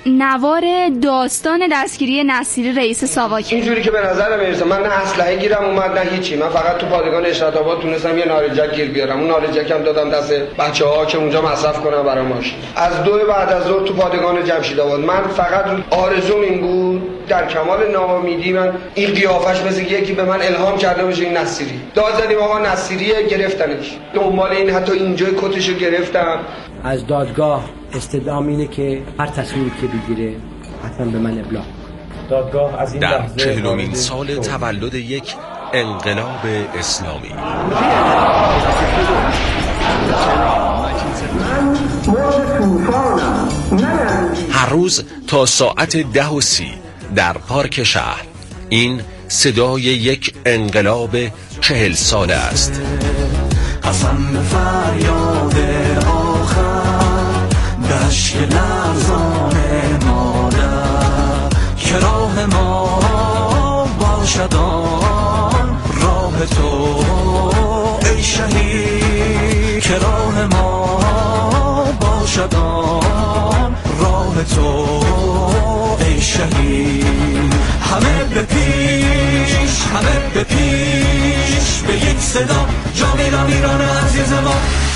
نوار داستان دستگیری نصیری رئیس ساواک. اینجوری که به نظر میرسه من نه اسلحه گیرم اومد نه هیچی، من فقط تو پادگان اشرت آباد تونستم یه نارنجک گیر بیارم. اون نارنجک هم دادم دست بچه‌ها که اونجا مصرف کنن برای ماشین. از 2 بعد از ظهر تو پادگان جمشید آباد من فقط آرزوم این بود در کمال ناامیدی من این قیافش مثل یکی به من الهام کرده باشه این نصیری. داد زدیم آقا نصیریه، گرفتنش. دنبال این حتی اینجای کتشو گرفتم. از دادگاه استدعام اینه که هر تصمیمی که بگیره حتما به من ابلاغ. دادگاه از این در 40مین سال تولد یک انقلاب اسلامی. هر روز تا ساعت 10:30 در پارک شهر این صدای یک انقلاب 40 ساله است. قسم به فریاد آخر دشت لرزان مادر که راه ما باشد آن راه تو ای شهید، که راه ما باشد آن راه تو ای شهید. همه به پیش، همه به پیش، به یک صدا جا میرم ایران عزیز ما.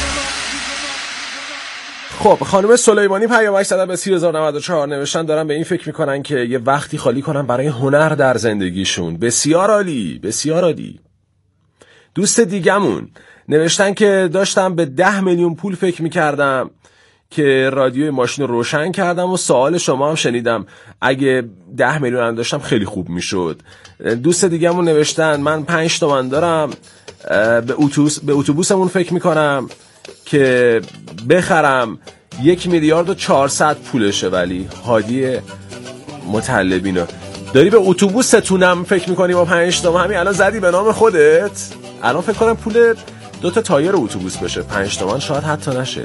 خب خانم سلیمانی پیامک زدن به 30094 نوشتن دارن به این فکر میکنن که یه وقتی خالی کنن برای هنر در زندگیشون. بسیار عالی، بسیار عالی. دوست دیگمون نوشتن که داشتم به 10 میلیون پول فکر میکردم که رادیوی ماشین رو روشن کردم و سوال شما هم شنیدم. اگه 10 میلیون هم داشتم خیلی خوب میشد. دوست دیگمون نوشتن من 5 تومن دارم، به اتوبوسمون فکر میکنم که بخرم 1,400,000,000 پولشه. ولی هادی مطلبینو داری به اتوبوستونم فکر میکنی با 5 تومن؟ همین الان زدی به نام خودت. الان فکر کنم پول 2 تا تایر اتوبوس بشه. 5 تومن شاید حتی نشه.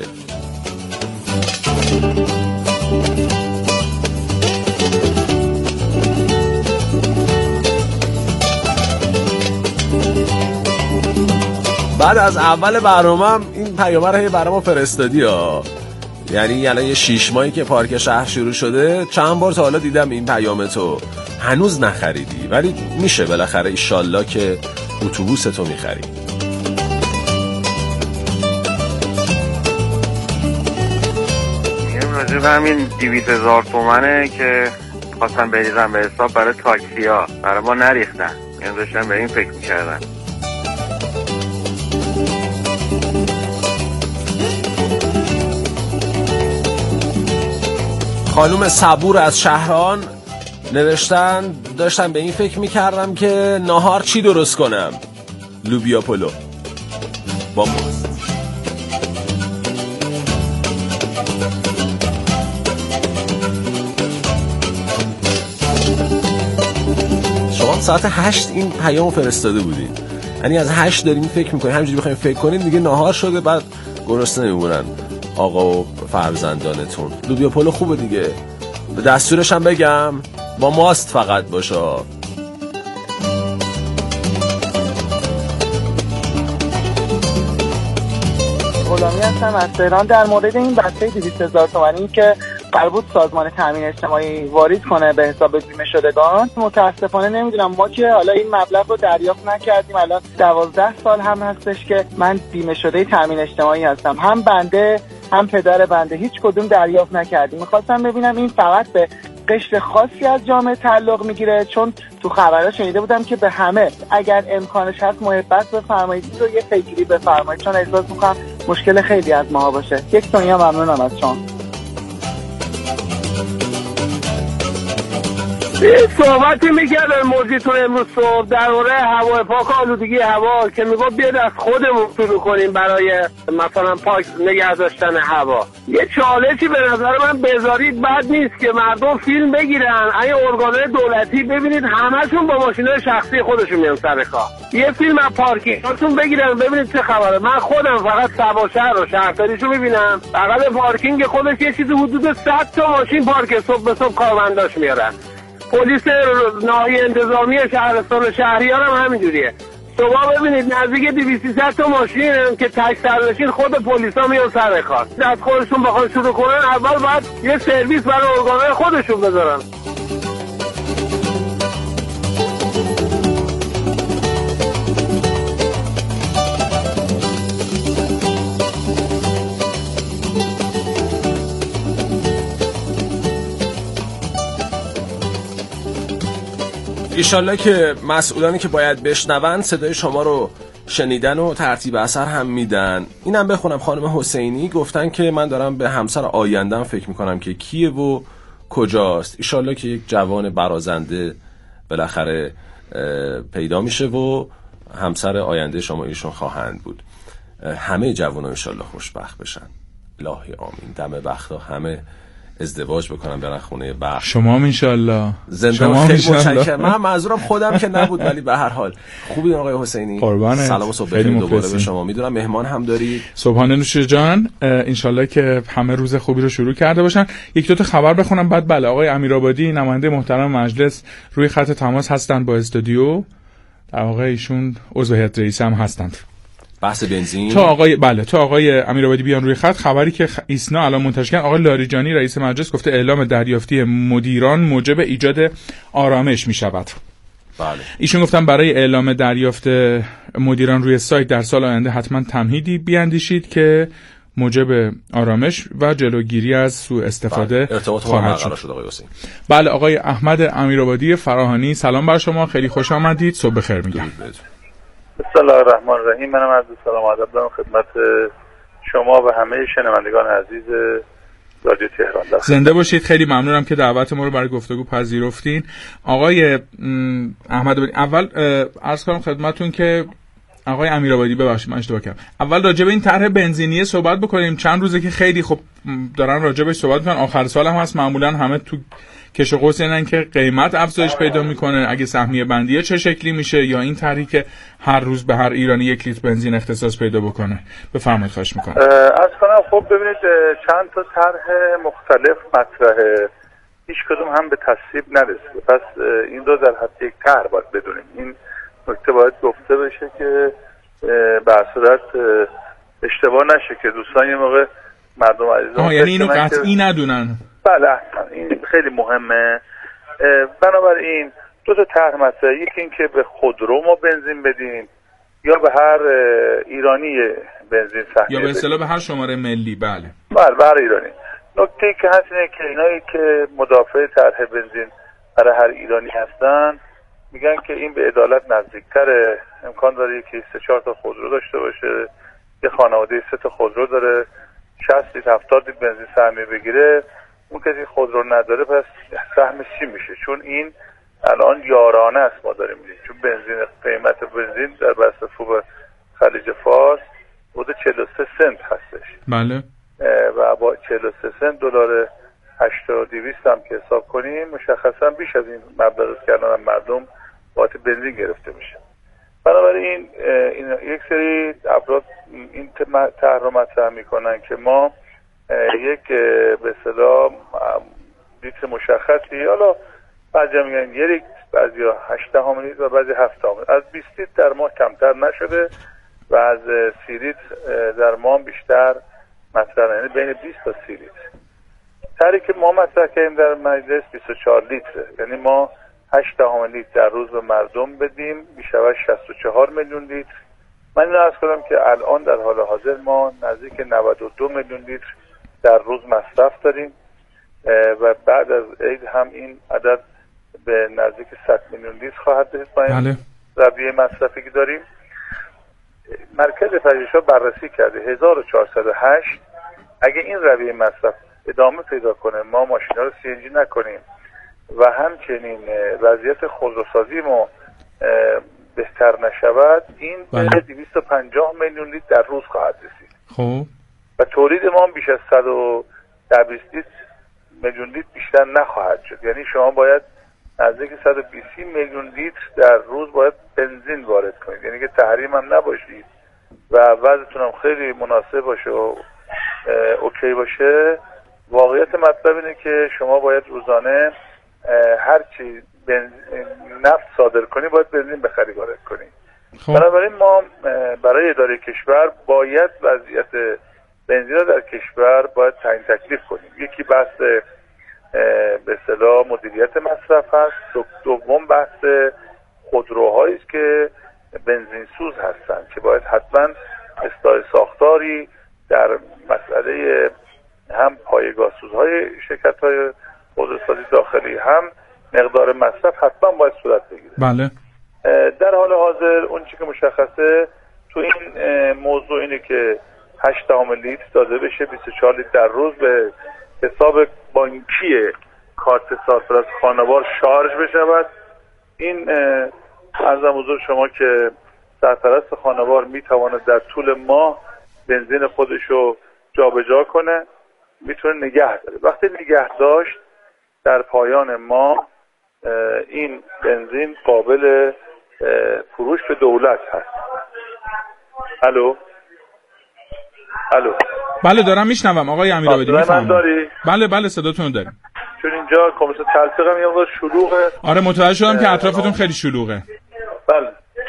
بعد از اول برنامه‌ام این پیام رو برام فرستادی ها. یعنی الان یه 6 ماهی که پارک شهر شروع شده چند بار تا حالا دیدم این پیامتو. هنوز نخریدی ولی میشه بالاخره ایشالله که اتوبوستو میخری. این راجب همین 200,000 تومنه که خواستم بریزم به حساب برای تاکسی ها، برای ما نریختن. این داشتم به این فکر میکردن. خانوم صبور از شهران نوشتن داشتم به این فکر میکردم که ناهار چی درست کنم. لوبیا پلو با ماست. شما ساعت 8 این پیامو فرستاده بودین. یعنی از 8 دارین فکر میکنین، همینجوری بخوایم فکر کنین دیگه ناهار شده، بعد گرسنه نمیمونن آقا و فرزندانتون. لوبیا پلو خوبه دیگه. به دستورش هم بگم با ماست فقط باشه. غلامی هستم از تهران. در مورد این بسته 200,000 تومانی که قرار بود سازمان تامین اجتماعی واریز کنه به حساب بیمه شدگان، متاسفانه نمیدونم ما که حالا این مبلغ رو دریافت نکردیم. الان 12 سال هم هستش که من بیمه شده تامین اجتماعی هستم، هم بنده هم پدر بنده، هیچ کدوم دریافت نکردیم. میخواستم ببینم این فقط به قشر خاصی از جامعه تعلق میگیره، چون تو خبرها شنیده بودم که به همه اگر امکانش هست محبت بفرمایید و یه پیگیری بفرمایید، چون احساس میکنم مشکل خیلی از ماها باشه. یک ثانیه ممنونم از شما. یه صحبتی میکردن موجیتون امروز صبح درباره هوای پاک، آلودگی هوا، که میگفت بیاد از خودمون شروع کنیم برای مثلا پاک نگه داشتن هوا. یه چالشی به نظر من بذارید بد نیست که مردم فیلم بگیرن، این ارگان‌های دولتی ببینید همشون با ماشین‌های شخصی خودشون میان سر کار، یه فیلم از پارکینگاتون بگیرن ببینید چه خبره. من خودم فقط سباشهر و شهرداریشو میبینم، بغل پارکینگ خودش یه چیزی حدود 100 تا ماشین پارک صبح به صبح کارمنداش میارن. پلیس ناحیه انتظامی شهرستان و شهریار هم همینجوریه، شما ببینید نزدیک 200 تا ماشین که تک سرنشین خود پلیسا میان سر کار. از خودشون بخوان شروع کنن اول باید یه سرویس برای ارگان‌های خودشون بذارن. ایشالله که مسئولانی که باید بشنون صدای شما رو شنیدن و ترتیب اثر هم میدن. اینم بخونم خانم حسینی گفتن که من دارم به همسر آیندم فکر میکنم که کیه و کجاست. ایشالله که یک جوان برازنده بالاخره پیدا میشه و همسر آینده شما ایشون خواهند بود. همه جوانان ایشالله خوشبخت بشن. الهی آمین. دم بختا همه ازدواج بکنم برن خونه بخت. شما هم انشالله. زنده خیلی متشکرم. من منظورم خودم که نبود ولی به هر حال خوبی آقای حسینی؟ قربانت. سلام و صبح بخیر دوباره به شما. میدونم مهمان هم دارید. صبحانه نوش جان. انشالله که همه روز خوبی رو شروع کرده باشن. یک دو تا خبر بخونم بعد بله آقای امیرآبادی نماینده محترم مجلس روی خط تماس هستن با استودیو. در واقع ایشون عضو هیئت رئیسه هم هستند. بحث بنزین تا آقای امیرآبادی بیان روی خط خبری که ایسنا الان منتشر کردن آقای لاریجانی رئیس مجلس گفته اعلام دریافتی مدیران موجب ایجاد آرامش می شود. بله. ایشون گفتن برای اعلام دریافت مدیران روی سایت در سال آینده حتما تمهیدی بیاندیشید که موجب آرامش و جلوگیری از سوء استفاده خواهد شد. بله آقای احمد امیرآبادی فراهانی سلام بر شما، خیلی خوش آمدید، صبح بخیر میگم. بسم الله الرحمن الرحیم. منم عرض سلام و ادب دارم خدمت شما و همه شنوندگان عزیز رادیو تهران. زنده باشید. خیلی ممنونم که دعوت ما رو برای گفتگو پذیرفتین. آقای احمد اول عرض کنم خدمتتون که آقای امیرآبادی ببخشید من اشتباه کردم. اول راجع به این طرح بنزینی صحبت بکنیم. چند روزه که خیلی خب دارن راجع بهش صحبت می‌کنن. آخر سال هم هست، معمولا همه تو کش و قوس اینن که قیمت افزایش پیدا میکنه، اگه سهمیه بندیه چه شکلی میشه، یا این طرحی که هر روز به هر ایرانی 1 لیتر بنزین اختصاص پیدا بکنه. بفرمایید خواهش میکنم. عرض کنم خب ببینید چند تا طرح مختلف مطرحه، هیچ کدوم هم به تصویب نرسیده، پس این رو در حد یک طرح باید بدونیم. این نکته باید گفته بشه که به صورت اشتباه نشه که دوستان یه موقع مردم عزیزان یعنی اینو قطعی ندونن. بله این خیلی مهمه. بنابراین دو تا طرح مطرحه، یکی این که به خودرو ما بنزین بدیم یا به هر ایرانی بنزین سهمیه یا به اصطلاح به هر شماره ملی. بله به هر ایرانی. نکته که هست اینه که اینایی که مدافع طرح بنزین برای هر ایرانی هستن میگن که این به عدالت نزدیکتره، امکان داره که 3-4 تا خودرو داشته باشه، یه خانواده 3 تا خودرو داره، 60 لیتر 70 لیتر بنزین سهمیه بگیره، اون کسی خودرو نداره پس سهمش چی میشه؟ چون این الان یارانه است ما داریم میدیم، چون بنزین قیمت بنزین در بسته‌فروش خلیج فارس حدود 43 سنت هستش. بله. و با 43 سنت دلار 8200 هم که حساب کنیم مشخصا بیش از این مبلغ است که الان مردم بابت بنزین گرفته میشه. بنابراین این یک سری افراد این طرح رو مطرح میکنن که ما یک به اصطلاح لیتر مشخصی، حالا بعضی میگن 1 لیتر، بعضیا 8 لیتر و بعضی 7 لیتر، از 20 لیتر در ماه کمتر نشده و از 30 لیتر در ماه بیشتر مطرح، یعنی بین 20 تا 30 لیتر. طرحی که ما مطرح کردیم در مجلس 24 لیتره، یعنی ما 8 لیتر در روز به مردم بدیم، میشه 64 میلیون لیتر. من اینو عرض کنم که الان در حال حاضر ما نزدیک 92 میلیون لیتر در روز مصرف داریم و بعد از عید هم این عدد به نزدیک 100 میلیون لیتر خواهد رسید با این رویه مصرفی که داریم. مرکز پژوهش‌ها بررسی کرده 1408 اگه این رویه مصرف ادامه پیدا کنه، ما ماشینا رو CNG نکنیم و همچنین وضعیت خودروسازی ما بهتر نشود، این به 250 میلیون لیتر در روز خواهد رسید. خب و تولید ما بیش از 120 میلیون لیتر بیشتر نخواهد شد. یعنی شما باید نزدیک 120 میلیون لیتر در روز باید بنزین وارد کنید، یعنی که تحریم هم نباشید و وضعتون هم خیلی مناسب باشه و اوکی باشه. واقعیت مطلب اینه که شما باید روزانه هر چی نفت صادر کنی باید بنزین بخری وارد کنی. بنابراین ما برای اداره کشور باید وضعیت بنزین رو در کشور باید تعیین تکلیف کنیم. یکی بحث به اصطلاح مدیریت مصرف هست، دوم بحث خودروهایی است که بنزین سوز هستند که باید حتما اصلاح ساختاری در مسئله هم پایگاه سوزهای شرکت‌های خودروسازی داخلی هم مقدار مصرف حتما باید صورت بگیره. بله. در حال حاضر اون چیزی که مشخصه تو این موضوع اینه که 8 لیتر داده بشه 24 لیتر در روز به حساب بانکی کارت سرپرست خانوار شارژ بشود. این عرضم حضور شما که سرپرست خانوار میتواند در طول ماه بنزین خودشو جابجا کنه، میتونه نگه داره. وقتی نگه داشت در پایان ماه این بنزین قابل فروش به دولت هست. الو بله دارم میشنوم آقای امیرآبادی من داری؟ بله صداتون رو داریم. چون اینجا کمیسیون تلفیقم یه مقدار شلوغه. آره متوجه شدم که اطرافتون خیلی شلوغه. بله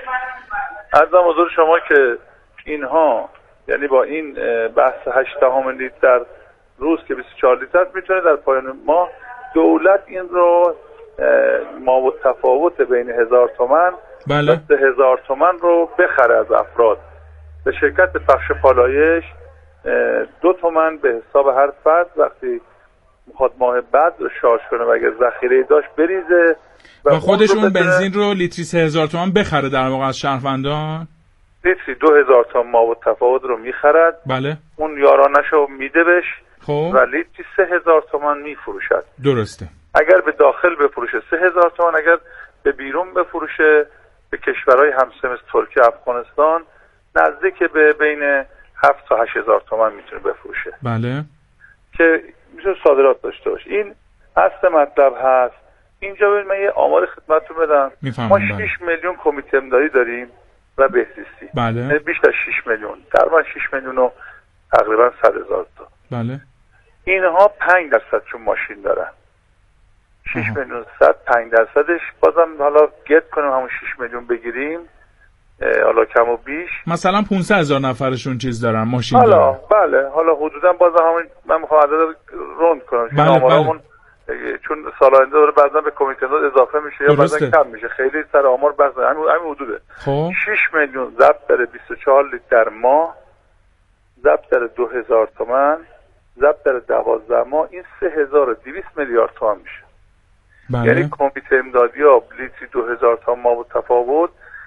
عرضم حضور شما که اینها یعنی با این بحث 8 لیتر در روز که 24 لیتر میتونه در پایان ماه دولت این رو ما و تفاوت بین 1000 تومان بله 1000 تومان رو بخره از افراد. به شرکت پخش پالایش 2 تومان به حساب هر فرد وقتی میخواد ماه بعد رو شارژ کنه و اگر ذخیره داشت بریزه و خودشون بنزین رو لیتری 3000 تومان بخره در واقع از شهروندان. لیتری 2000 تومان ما و تفاوت رو میخرد. بله. اون یارانشو میده بهش. خب. و لیتری 3000 تومان میفروشد. درسته. اگر به داخل بفروشه 3000 تومان، اگر به بیرون بفروشه به کشورهای همسایه مثل ترکیه، افغانستان نزدیک به بین 7 تا 8000 تومان میتونه بفروشه. بله. که میتونه صادرات داشته باشه. این اصل مطلب هست. اینجا ببین من یه آمار خدمتتون بدم. ما 6 میلیون کمیته امدادی داریم و بهزیستی. بله. بیش از 6 میلیون. تقریبا 6 میلیون و تقریبا 100,000 تا. بله. اینها 5% چون ماشین دارن. 6 میلیون 100 5%ش بازم حالا گت کنیم همون 6 میلیون بگیریم. حالا کم و بیش مثلا 500,000 نفرشون چیز دارن ماشین حالا دارن. بله حالا حدودا باز همون من میخوام عدد روند کنم چون آمارمون چون سال آینده داره بعضا به کمیته امداد اضافه میشه یا بعضا کم میشه خیلی سر آمار بعضا همین حدوده. خب 6 میلیون ضرب بر 24 لیتر در ماه ضرب در 2000 تومان ضرب در 12 ماه این 3200 میلیارد تومان میشه. بله. یعنی کمیته امدادی ها لیتری 2000 تومان ما و تفاوت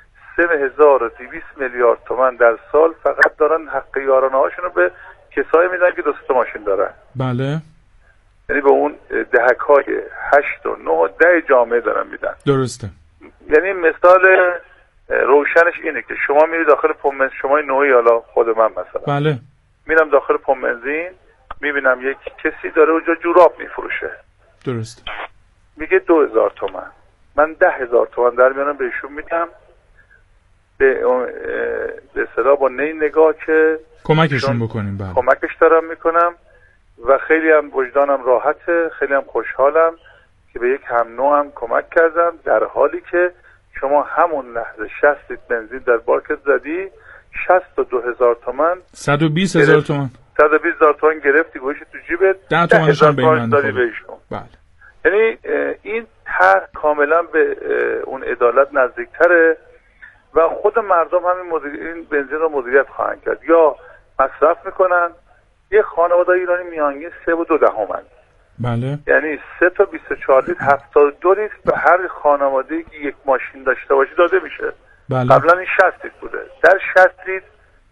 3200 میلیارد تومان در سال فقط دارن حق یارانه هاشون رو به کسایی میدن که 2 ماشین دارن. بله. یعنی به اون دهک های 8 و 9 و 10 جامعه دارن میدن. درسته. یعنی مثال روشنش اینه که شما میری داخل پمپ بنزین، شما نوعی حالا خود من مثلا بله میرم داخل پمپ بنزین میبینم یک کسی داره اونجا جوراب میفروشه. درست. میگه 2000 تومان. من 10,000 تومان در میانم بهشون میدم به اصطلاح با نگاه که کمکشون بکنیم. بله. کمکش دارم میکنم و خیلی هم وجدانم راحته، خیلی هم خوشحالم که به یک هم نوعم کمک کردم در حالی که شما همون لحظه 60 لیتر بنزین در بارکت زدی 62,000 تومان 120,000 تومان 120,000 تومان گرفتی گوشی تو جیبت 10 تومانشون بین دادی بهشون. بله. یعنی این طرح کاملا به اون عدالت نزدیکتره و خود مردم همین این بنزین رو مدیریت خواهند کرد یا مصرف میکنن. یه خانواده ایرانی میانگین 3.2 بله. یعنی 3 تا 24 لیتر 72 لیتر به هر خانواده‌ای که یک ماشین داشته باشه داده میشه. بله. قبلا این 60 لیتر بوده. در 60 لیتر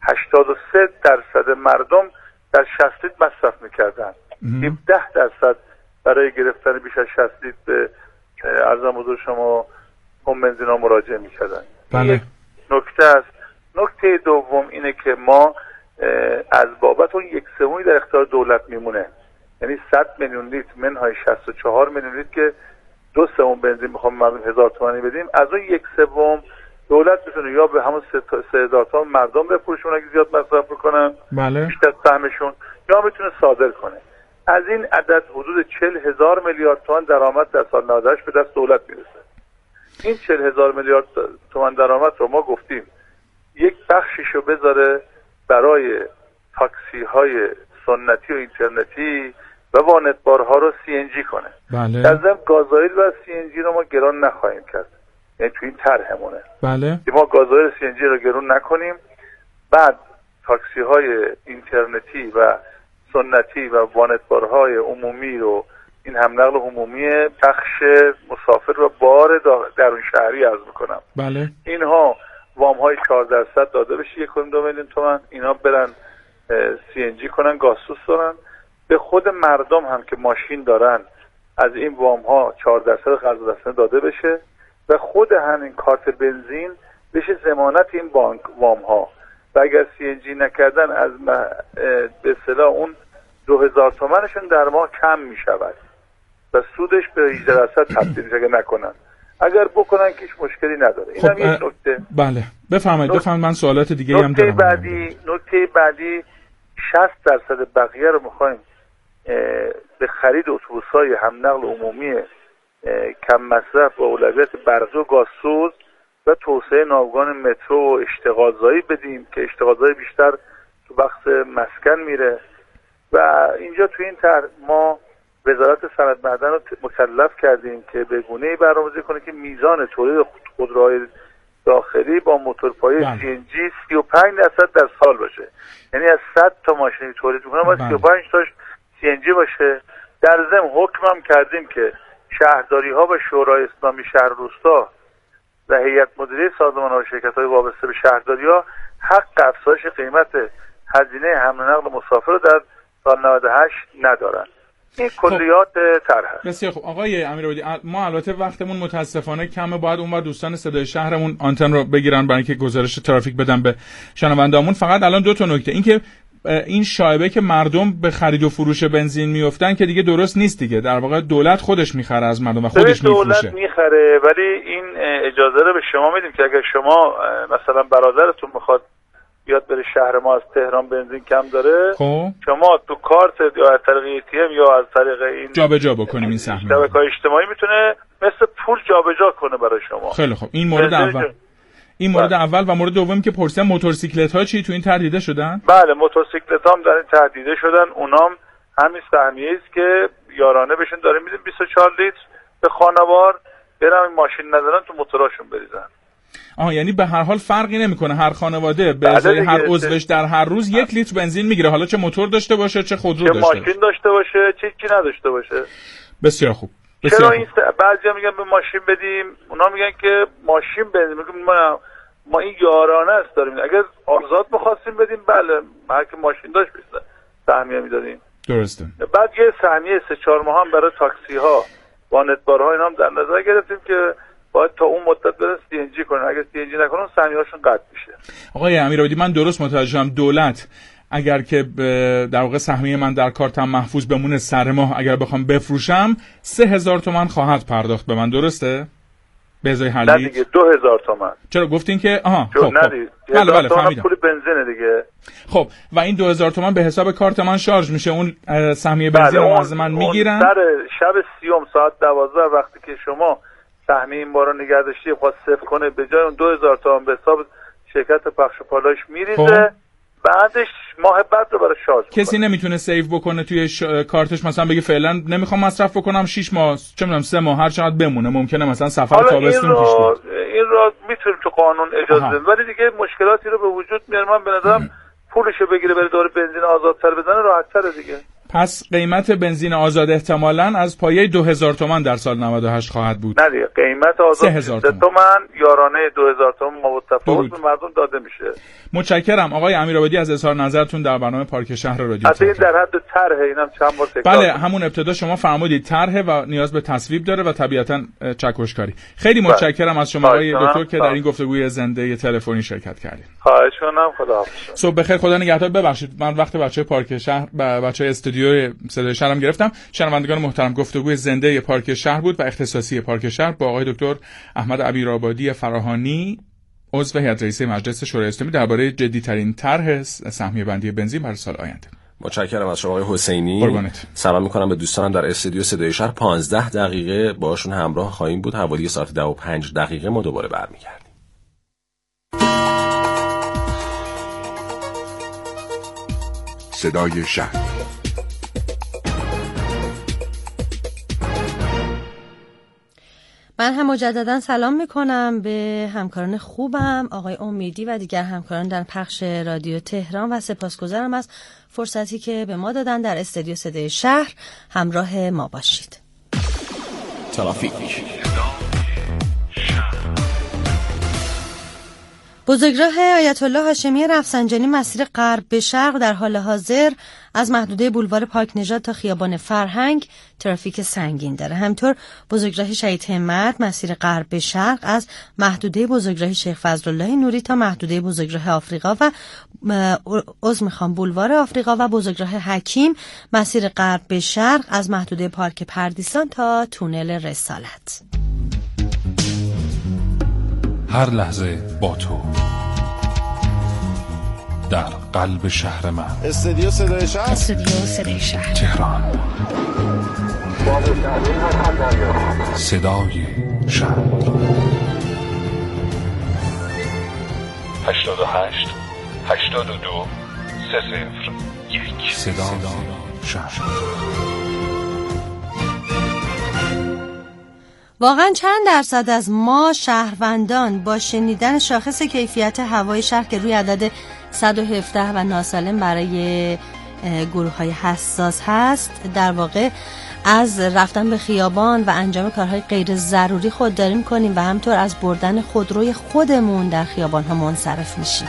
83% مردم در 60 لیتر مصرف میکردن. 17% برای گرفتن بیش از 60 لیتر به ارزم حضور شما پمپ بنزینا مراجعه میکردن. بله. نکته است. نکته دوم اینه که ما از بابت اون 1/3 در اختیار دولت میمونه. یعنی 100 میلیون لیتر منهای 64 میلیون لیتر که 2/3 بنزین میخوام مردم 1000 تومانی بدیم، از اون 1/3 دولت میتونه یا به همون 3000 تومان مردم بفروشون اگه زیاد مصرف بکنن بله بیشتر از سهمشون، یا میتونه صادر کنه. از این عدد حدود 40,000 میلیارد تومان درآمد در سال 98 به دست دولت میرسه. این 40,000 میلیارد تومان درآمد رو ما گفتیم یک بخشیشو بذاره برای تاکسی های سنتی و اینترنتی و وانتبارها رو CNG کنه. بله. در ضمن گازوئیل و CNG رو ما گران نخواهیم کرد، یعنی تو این طرحمونه. بله. ما گازوئیل CNG رو گران نکنیم، بعد تاکسی های اینترنتی و سنتی و وانتبارهای عمومی رو، این هم نقل عمومی بخش مسافر و بار درون شهری عرض میکنم. بله. اینها وام های 4% داده بشه 1.2 میلیون تومان، اینا برن CNG کنن، گازسوز دارن. به خود مردم هم که ماشین دارن از این وام ها 4% قرض داده بشه و خود همین کارت بنزین بشه ضمانت این بانک وام ها و اگر CNG نکردن از به اصطلاح اون 2000 تومنشون در ماه کم می شود و سودش به 18% تبدیل میشه اگر نکنن. اگر بکنن که هیچ مشکلی نداره. این هم یک نکته. بله بفرمایید من سوالات دیگه هم دارم. نکته بعدی 60% بقیه رو میخوایم به خرید اتوبوس‌های هم نقل عمومی کم مصرف و اولویت برقی و گازسوز و توسعه ناوگان مترو و اشتغالزایی بدیم که اشتغالزایی بیشتر تو بخش مسکن میره و اینجا تو این طرح ما وزارت صنعت معدن رو مکلف کردیم که به گونه‌ای برنامه‌ریزی کنه که میزان تولید خودروهای داخلی با موتورپایه CNG 35% در سال باشه. یعنی از 100 تا ماشین تولید می‌کنه باید 35 تاش CNG باشه. در ضمن حکم هم کردیم که شهرداری‌ها و شورای اسلامی شهر روستا و هیئت مدیره سازمان‌ها و شرکت‌های وابسته به شهرداری‌ها حق افزایش قیمت هزینه حمل و نقل مسافر رو در سال 98 ندارن. این کلیات طرح. بسیار خوب آقای امیرآبادی، ما البته وقتمون متاسفانه کمه، باید اونور دوستان صدای شهرمون آنتن رو بگیرن برای اینکه گزارش ترافیک بدن به شنوندهامون. فقط الان دو تا نکته، این که این شایبه که مردم به خرید و فروش بنزین میافتن که دیگه درست نیست دیگه، در واقع دولت خودش میخره از مردم و خودش میفروشه. دولت میخره، ولی این اجازه رو به شما میدیم که اگر شما مثلا برادرتون میخواد بیاد بره شهر ما از تهران بنزین کم داره، شما تو کارت یا از طریق ATM یا از طریق این جابجا بکنیم این سهم. شبکه‌های اجتماعی میتونه مثل پول جابجا کنه برای شما. خیلی خوب. این مورد اول. این مورد اول و مورد دوم که پرسیدم موتورسیکلت ها چی تو این تردیده شدن؟ بله موتورسیکلت ها هم در این تردیده شدن. اونام همین سهمیه است که یارانه بهشون داره میدیم 24 لیتر به خانوار، برن ماشین ندارن تو موتوراشون بریزن. یعنی به هر حال فرقی نمیکنه، هر خانواده به ازای هر عضوش در هر روز 1 لیتر بنزین میگیره، حالا چه موتور داشته باشه چه خودرو داشته باشه، چه ماشین داشته باشه چه چی نداشته باشه. بسیار خوب. چرا این بعضیا میگن به ماشین بدیم، اونا میگن که ماشین بنزین، میگم ما این یارانه است داریم، اگر آزاد بخواستیم بدیم بله هر کی ماشین داشت سهمیه میدادیم. درسته. بعد یه سهمیه 3-4 ماه هم برای تاکسی ها وانتبارها اینا هم در نظر گرفتیم که باید تا اون مدت برن CNG کنن، اگر CNG نکنن سهمیه‌هاشون قطع میشه. آقای امیرآبادی من درست متوجه شدم دولت اگر که در واقع سهمیه من در کارتم محفوظ بمونه سر ماه اگر بخوام بفروشم 3000 تومان خواهد پرداخت به من، درسته؟ به ازای هر لیتر؟ نه دیگه 2000 تومان. چرا گفتین که خب بله فهمیدم. پول بنزینه دیگه. خب و این 2000 تومان به حساب کارت من شارژ میشه، اون سهمیه بنزین رو از من میگیرن. در شب 30 ساعت 12 وقتی که شما سهمیه این بارو نگه داشتی خواست صفر کنه، به جای اون 2000 تومان به حساب شرکت پخش و پالایش میریزه، بعدش ماه بعد رو برای شارژ میکنه. کسی نمیتونه سیو بکنه توی کارتش مثلا بگه فعلا نمیخوام مصرف بکنم 6 ماه چه میدونم 3 ماه هر چقدر بمونه، ممکنه مثلا سفر تابستون پیش بیاد. این را میتونیم تو قانون اجازه بدیم، ولی دیگه مشکلاتی رو به وجود میاره. من به نظرم پولشو بگیره بره دور بنزین آزادتر بزنه راحت‌تره دیگه. پس قیمت بنزین آزاد احتمالاً از پایه 2000 تومان در سال 98 خواهد بود. نه دیگه قیمت آزاد 3000 تومان یارانه 2000 تومان متفاوت به مردم داده میشه. متشکرم آقای امیرآبادی از اظهار نظرتون در برنامه پارک شهر رادیو. البته این در حد طرح، اینم چند بار تکرار. بله همون ابتدا شما فرمودید طرح و نیاز به تصویب داره و طبیعتاً چکشکاری. خیلی متشکرم از شما آقای دکتر که در این گفتگوی زنده تلفنی شرکت کردید. خواهش می‌کنم. خداحافظ. صبح بخیر، خدا نگهدار. ببخشید من وقت بچه‌های پارک شهر بچه‌های استودیو صدای شهرم گرفتم. شنوندگان محترم گفتگوی زنده پارک شهر بود و اختصاصی پارک شهر با آقای دکتر احمد امیرآبادی فراهانی عضو هیئت رئیسه مجلس شورای اسلامی درباره جدی‌ترین طرح سهمیه بندی بنزین برای سال آینده. متشکرم از شما آقای حسینی. سلام می‌کنم به دوستانم در استودیو صدای شهر. 15 دقیقه باشون همراه خواهیم بود. حوالی ساعت 10:05 ما دوباره برمیگردیم. صدای شهر. من هم مجددا سلام میکنم به همکاران خوبم آقای امیدی و دیگر همکاران در پخش رادیو تهران و سپاسگزارم از فرصتی که به ما دادن در استودیو صدای شهر همراه ما باشید. ترافیک. بزرگراه آیت الله هاشمی رفسنجانی مسیر غرب به شرق در حال حاضر از محدوده بولوار پاک نژاد تا خیابان فرهنگ ترافیک سنگین داره. همطور بزرگراه شهید همت مسیر غرب به شرق از محدوده بزرگراه شیخ فضلالله نوری تا محدوده بزرگراه آفریقا و بولوار آفریقا و بزرگراه حکیم مسیر غرب به شرق از محدوده پارک پردیسان تا تونل رسالت. هر لحظه با تو در قلب شهر من. استودیو صدای شهر. استودیو صدای شهر تهران. صدای شهر. 88 82 301 صدای شهر. واقعا چند درصد از ما شهروندان با شنیدن شاخص کیفیت هوای شهر که روی عدد 117 و ناسالم برای گروه‌های حساس هست در واقع از رفتن به خیابان و انجام کارهای غیر ضروری خودداری می‌کنیم و همطور از بردن خودروی خودمون در خیابان‌ها منصرف میشیم.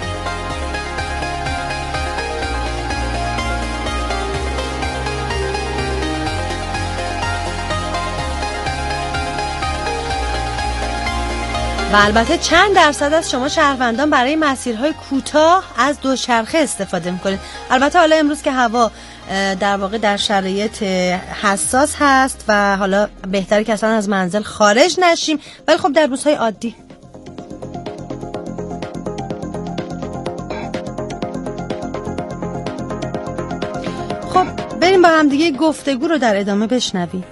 و البته چند درصد از شما شهروندان برای مسیرهای کوتاه از دوچرخه استفاده میکنید. البته حالا امروز که هوا در واقع در شرایط حساس هست و حالا بهتره که اصلا از منزل خارج نشیم، ولی خب در روزهای عادی خب بریم با هم دیگه گفتگو رو در ادامه بشنویم.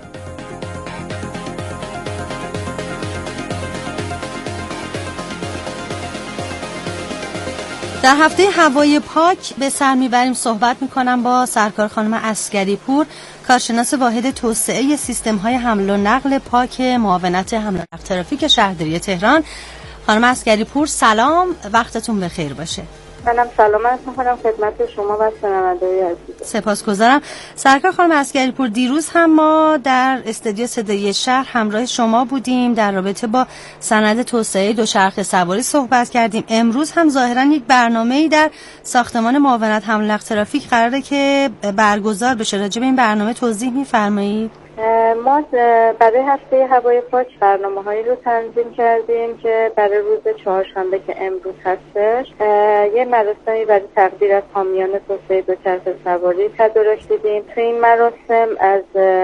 در هفته هوای پاک به سر میبریم. صحبت میکنم با سرکار خانم عسگری پور، کارشناس واحد توسعه سیستم‌های حمل و نقل پاک معاونت حمل و نقل ترافیک شهرداری تهران. خانم عسگری پور سلام، وقتتون بخیر باشه. منم سلامت می‌کنم خدمت شما و شنونده‌های عزیز. سپاسگزارم. سرکار خانم عسگری پور، دیروز هم ما در استودیو صدای شهر همراه شما بودیم، در رابطه با سند توسعه دوچرخه سواری صحبت کردیم. امروز هم ظاهراً یک برنامه‌ای در ساختمان معاونت حمل و نقل ترافیک قراره که برگزار بشه. راجع به این برنامه توضیح می‌فرمایید؟ ما برای هفته هوای پاک برنامه‌هایی رو تنظیم کردیم که برای روز چهارشنبه که امروز هستش یه مراسمی برای تقدیر از حامیان توسعه دوچرخه سواری تدارک دیدیم. تو این مراسم از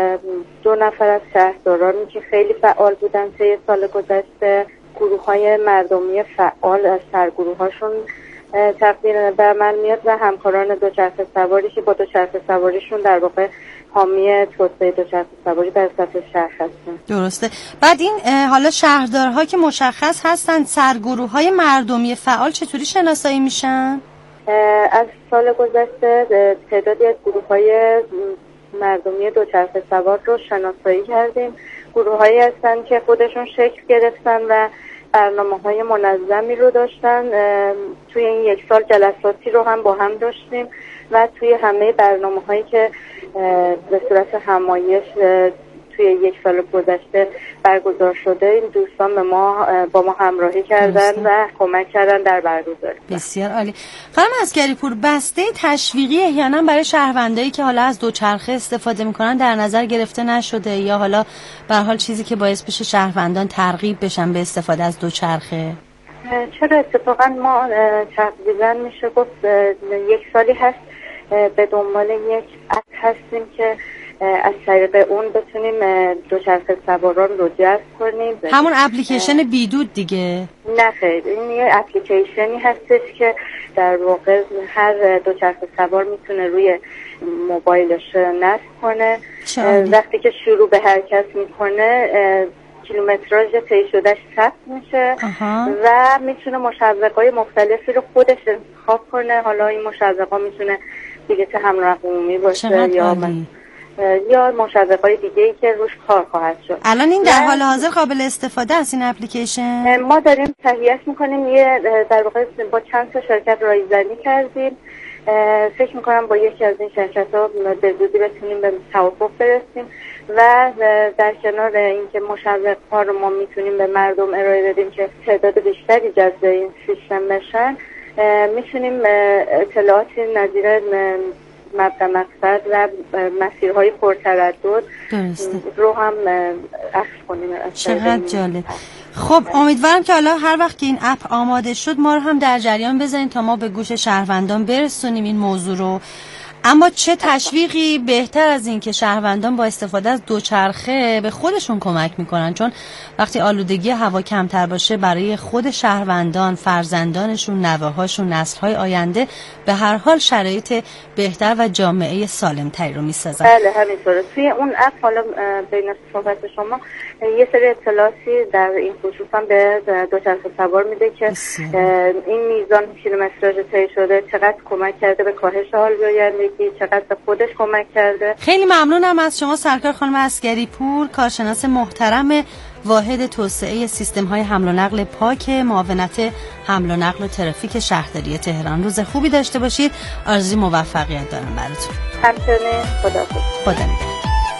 2 نفر از شهردارانی که خیلی فعال بودن طی سال گذشته، گروه‌های مردمی فعال از سرگروه‌هاشون تقدیر بر من میاد و همکاران دوچرخه سواری که با دوچرخه سواریشون در واقع حامی توسعه دوچرخه سواری در سطح شهر هستن. درسته. بعد این حالا شهردارها که مشخص هستن، سرگروه‌های مردمی فعال چطوری شناسایی میشن؟ از سال گذشته تعدادی از گروه‌های مردمی دوچرخه سوار رو شناسایی کردیم. گروه‌هایی هستن که خودشون شکل گرفتن و برنامه‌های منظمی رو داشتن. توی این یک سال جلساتی رو هم با هم داشتیم و توی همه برنامه‌هایی که به صورت همایش توی یک سال گذشته برگزار شده، این دوستان با ما همراهی کردن و کمک کردن در برگزاری. بسیار عالی. خانم عسگری پور، بسته تشویقی احیانا برای شهروندایی که حالا از دوچرخه استفاده میکنن در نظر گرفته نشده، یا حالا به هر حال چیزی که باعث بشه شهروندان ترغیب بشن به استفاده از دوچرخه؟ چرا اتفاقا ما تقریبا میشه گفت یک سالی هست به دنبال یک اپ هستیم که از طریق اون بتونیم دوچرخه سواران رو جذب کنیم. همون اپلیکیشن بیدود دیگه؟ نه خیر، این یه اپلیکیشنی هستش که در واقع هر دوچرخه سوار میتونه روی موبایلش نصب کنه. وقتی که شروع به حرکت میکنه کیلومتراژ طی شدهش ثبت میشه و میتونه مشوق‌های مختلفی رو خودش انتخاب کنه. حالا این مشوق‌ها میتونه دیگه چه حمل و نقل عمومی باشه یا مشوق‌های دیگه‌ای که روش کار خواهد شد. الان این در حال حاضر قابل استفاده است این اپلیکیشن؟ ما داریم تهیه‌اش می‌کنیم، یه در واقع با چند تا شرکت رایزنی کردیم. فکر می‌کنم با یکی از این شرکت‌ها به زودی بتونیم به توافق برسیم و در کنار اینکه مشوق‌ها رو ما میتونیم به مردم ارائه بدیم که تعداد بیشتری جذب این سیستم بشن، میتونیم اطلاعاتی نظیر مبدا مقصد و مسیرهای پرتردد رو هم عکس کنیم. چقدر جالب. خب امیدوارم که حالا هر وقت که این اپ آماده شد ما رو هم در جریان بذارین تا ما به گوش شهروندان برسونیم این موضوع رو. اما چه تشویقی بهتر از این که شهروندان با استفاده از دوچرخه به خودشون کمک میکنن، چون وقتی آلودگی هوا کمتر باشه برای خود شهروندان، فرزندانشون، نوه‌هاشون، نسل‌های آینده به هر حال شرایط بهتر و جامعه سالم‌تری رو میسازن. بله همینطوره. توی اون اپ حالا بین صحبت شما یه سری اطلاعاتی در این خصوص هم به دوچرخه سوار میده که این میزان کیلومتراژ طی شده چقدر کمک کرده به کاهش آلودگی، چقدر به خودش کمک کرده. خیلی ممنونم از شما سرکار خانم عسگری پور، کارشناس محترم واحد توسعه سیستم‌های حمل و نقل پاک معاونت حمل و نقل و ترافیک شهرداری تهران. روز خوبی داشته باشید. آرزوی موفقیت دارم براتون. همچنین. خدا نگهدار.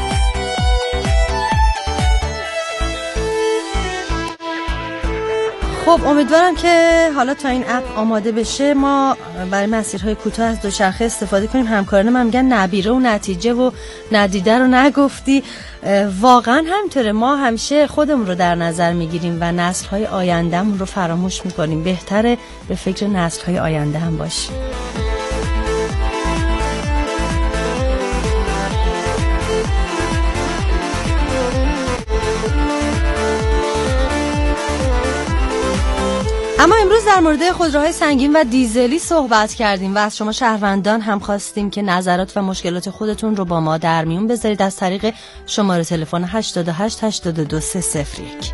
خب امیدوارم که حالا تا این اپ آماده بشه ما برای مسیرهای کوتاه از دوچرخه استفاده کنیم. همکاران من میگن نبیره و نتیجه و ندیده رو نگفتی. واقعا همینطوره، ما همیشه خودمون رو در نظر میگیریم و نسل‌های آیندهمون رو فراموش میکنیم. بهتره به فکر نسل‌های آینده هم باشیم. اما امروز در مورد خودروهای سنگین و دیزلی صحبت کردیم و از شما شهروندان هم خواستیم که نظرات و مشکلات خودتون رو با ما در میون بذارید از طریق شماره تلفن 88 82 301.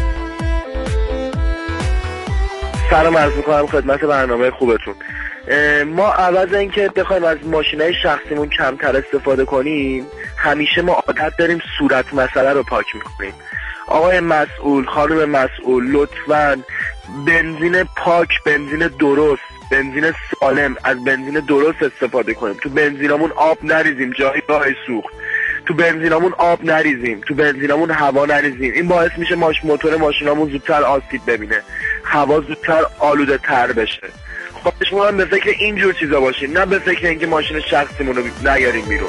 سلام عرض می‌کنم خدمت برنامه خوبتون. ما عوض اینکه بخوایم از ماشینای شخصیمون کمتر استفاده کنیم، همیشه ما عادت داریم صورت مسئله رو پاک می‌کنیم. آقای مسئول، خانم مسئول، لطفاً بنزین پاک، بنزین درست، بنزین سالم، از بنزین درست استفاده کنیم. تو بنزینامون آب نریزیم جایی راه سوخت، تو بنزینامون آب نریزیم، تو بنزینامون هوا نریزیم. این باعث میشه موتور ماشینامون زودتر آسیب ببینه، هوا زودتر آلوده تر بشه. خودش ما هم به فکر اینجور چیزا باشیم، نه به فکر اینکه ماشین شخصیمون رو نیاریم بیرون.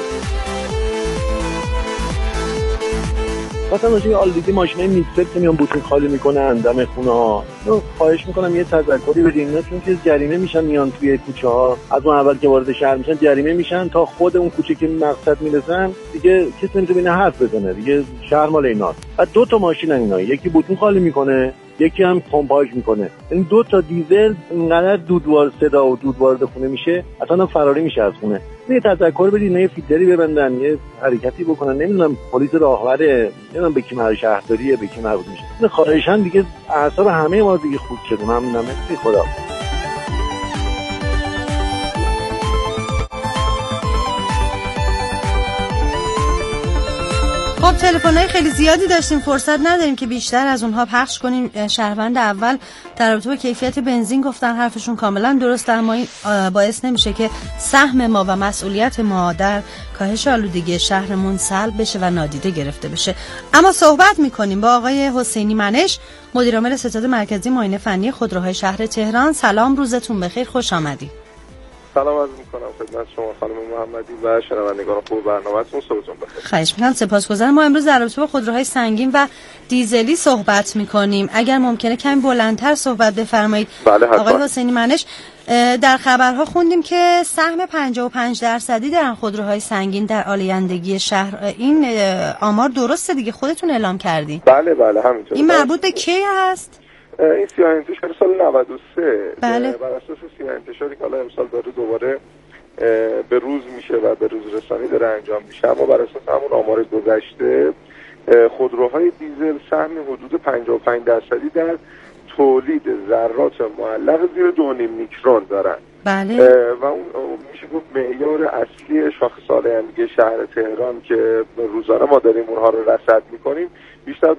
مثلا ماشین آلودگی ماشینای میکسر که میان بوتون خالی میکنن دم خونه ها، خواهش میکنم یه تذکری بدین اینا، چون که جریمه میشن میان توی کوچه ها، از اون اول که وارد شهر میشن جریمه میشن تا خود اون کوچه که مقصد میرسن دیگه کسی نمیتونه بینه حرف بزنه دیگه، شهر مال ایناست. بعد دو تا ماشین اینا، یکی بوتون خالی میکنه یکی هم پمپاژ میکنه. این دو تا دیزل اینقدر دودوار صدا و دود وارد خونه میشه اصلا فراری میشه از خونه. یه تذکر بدین، یه فیلتری ببندن، یه حرکتی بکنن، نمیدونم پلیس راهوره، نمیدونم به کی مربوط شهرداریه به کی مربوط میشه. خواهشاً دیگه اعصاب همه ما دیگه خورد شده. ممنونم. خدا. خب تلفن‌های خیلی زیادی داشتیم، فرصت نداریم که بیشتر از اونها پخش کنیم. شهروند اول در رابطه با کیفیت بنزین گفتن، حرفشون کاملا درسته، اما این باعث نمیشه که سهم ما و مسئولیت ما در کاهش آلودگی شهرمون سلب بشه و نادیده گرفته بشه. اما صحبت میکنیم با آقای حسینی منش، مدیر عامل ستاد مرکزی معاینه فنی خودروهای شهر تهران. سلام، روزتون بخیر، خوش آمدید. سلام عرض می‌کنم خدمت شما خانم محمدی و شنوندگان خوب برنامه‌تون. صبحتون بخیر. خواهش می‌کنم. سپاسگزارم. ما امروز در رابطه با خودروهای سنگین و دیزلی صحبت می‌کنیم. اگر ممکنه کمی بلندتر صحبت بفرمایید. بله حتما. آقای حسینی منش، در خبرها خوندیم که سهم 55% در خودروهای سنگین در آلایندگی شهر، این آمار درسته دیگه؟ خودتون اعلام کردین. بله همینطوره. این مربوط به کی هست؟ این سیاه انتشار سال 93. بله. بر اساس سیاه انتشاری که حالا امسال داره دوباره به روز میشه و به روز رسانی داره انجام میشه، اما بر اساس همون آمار گذشته خودروهای دیزل سهم حدود 55% در تولید ذرات معلق زیر 2.5 میکرون دارن. بله. و اون میشه گفت معیار اصلی شاخص‌آلایندگی شهر تهران که روزانه ما داریم اونها رو رصد میکنیم بیشتر